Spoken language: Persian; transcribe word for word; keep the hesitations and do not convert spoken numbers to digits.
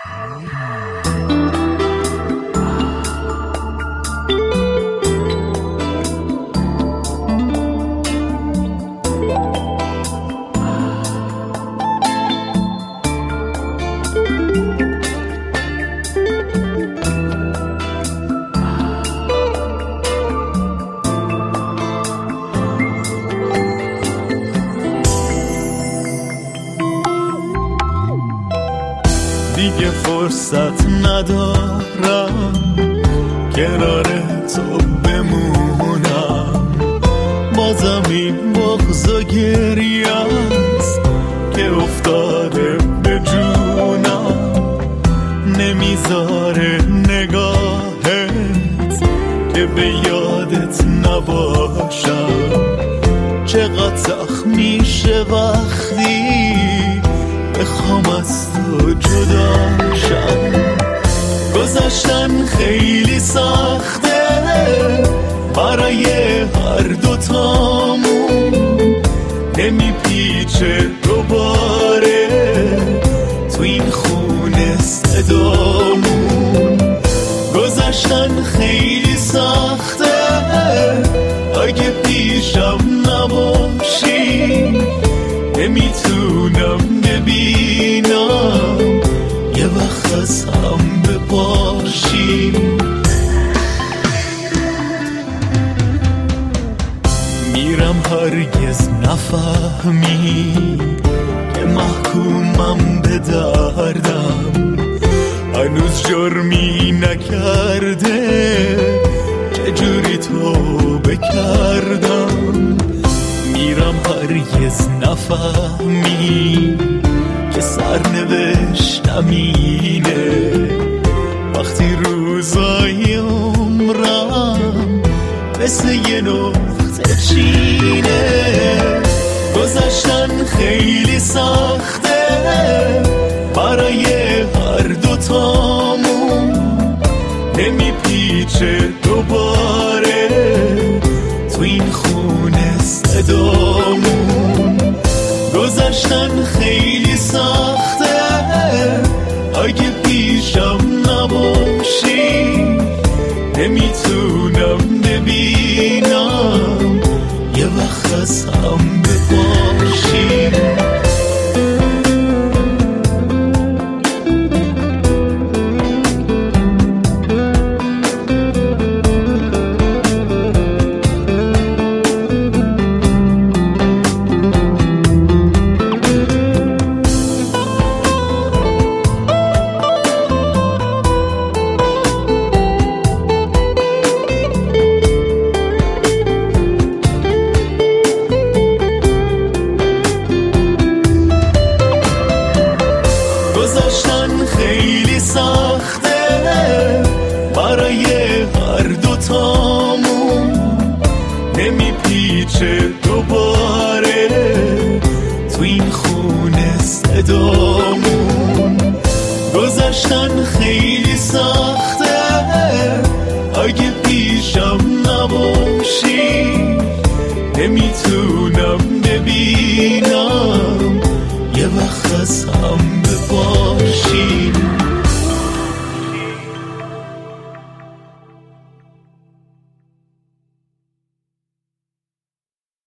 دیگه فرصت ندارم کنار تو بمونم، بازم این بغض و گریه است که افتاده به جونم، نمیذاره نگاهت که به یادت نباشم، چقدر سخت میشه وقتی بخوام از تو جدا شم. گذشتن خیلی سخته برای هر دوتامون، نمیپیچه دوباره تو این خونه صدامون. گذشتن خیلی سخته اگه پیشم نباشی، نمیتونم ببینم یه وقت از هم بپاشیم. میرم هرگز نفهمی که محکومم به دردم، هنوز جرمی نکرده چجوری تو بکردم. میرم هرگز نفهمی که سرنوشتم اینه، وقتی روزای عمرم مثل یه نقطه چینه. گذشتن خیلی سخته برای هر دوتامون، نمیپیچه دوباره تو این خونه صدامون. گذشتن خیلی سخته اگه پیشم نباشی، نمیتونم ببینم یه وقت از هم بپاشیم. گذشتن خیلی سخته برای هر دوتامون، نمیپیچه دوباره تو این خونه صدامون. گذشتن خیلی سخته